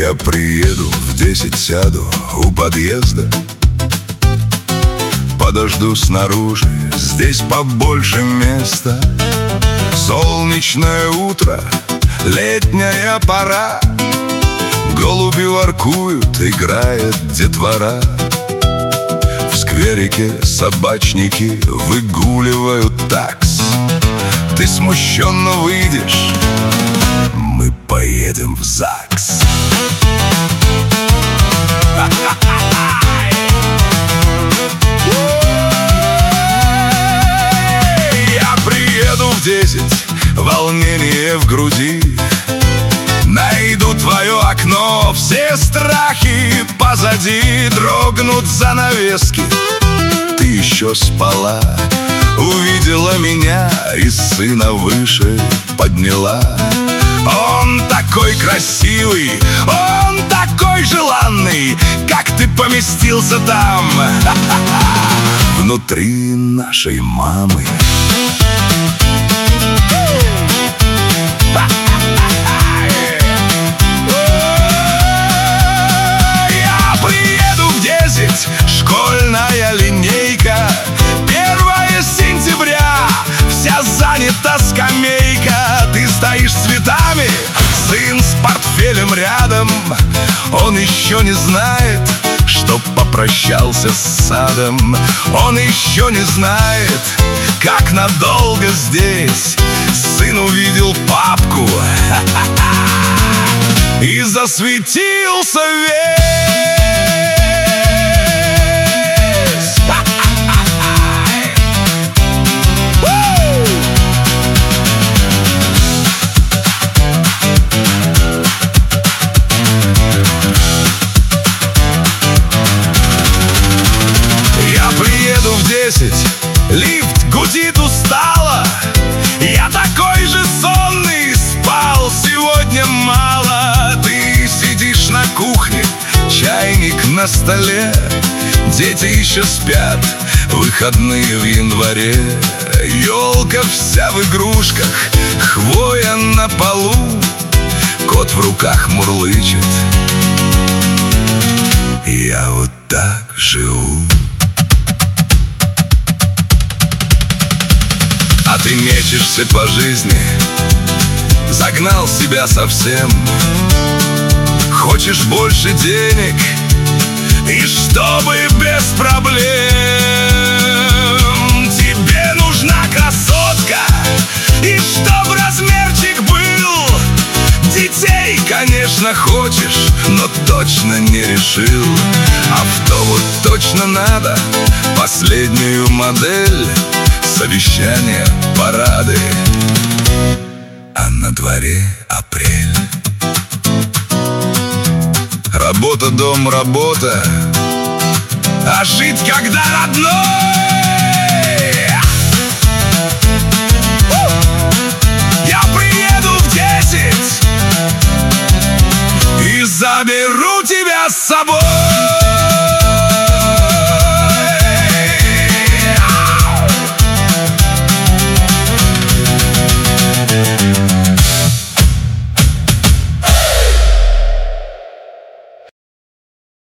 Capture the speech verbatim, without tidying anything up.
Я приеду, в десять сяду у подъезда, подожду снаружи, здесь побольше места. Солнечное утро, летняя пора, голуби воркуют, играет детвора. В скверике собачники выгуливают такс. Ты смущенно выйдешь, мы поедем в ЗАГС. Я приеду в десять, волнение в груди, найду твое окно, все страхи позади. Дрогнут занавески, ты еще спала, увидела меня и сына выше подняла. Он такой красивый, он такой желанный, как ты поместился там внутри нашей мамы. Я приеду в десять, школьная линейка, первое сентября, вся занята скамейка. Ты стоишь с цветами, сын с портфелем рядом. Он еще не знает, что попрощался с садом. Он еще не знает, как надолго здесь. Сын увидел папку и засветился весь. Лифт гудит устало, я такой же сонный, спал сегодня мало. Ты сидишь на кухне, чайник на столе, дети еще спят, выходные в январе. Елка вся в игрушках, хвоя на полу, кот в руках мурлычет. Я вот так живу. А ты мечешься по жизни, загнал себя совсем. Хочешь больше денег, и чтобы без проблем. Тебе нужна красотка, и чтоб размерчик был. Детей, конечно, хочешь, но точно не решил. Авто вот точно надо, последнюю модель. Совещания, парады, а на дворе апрель. Работа, дом, работа, а жить когда родной.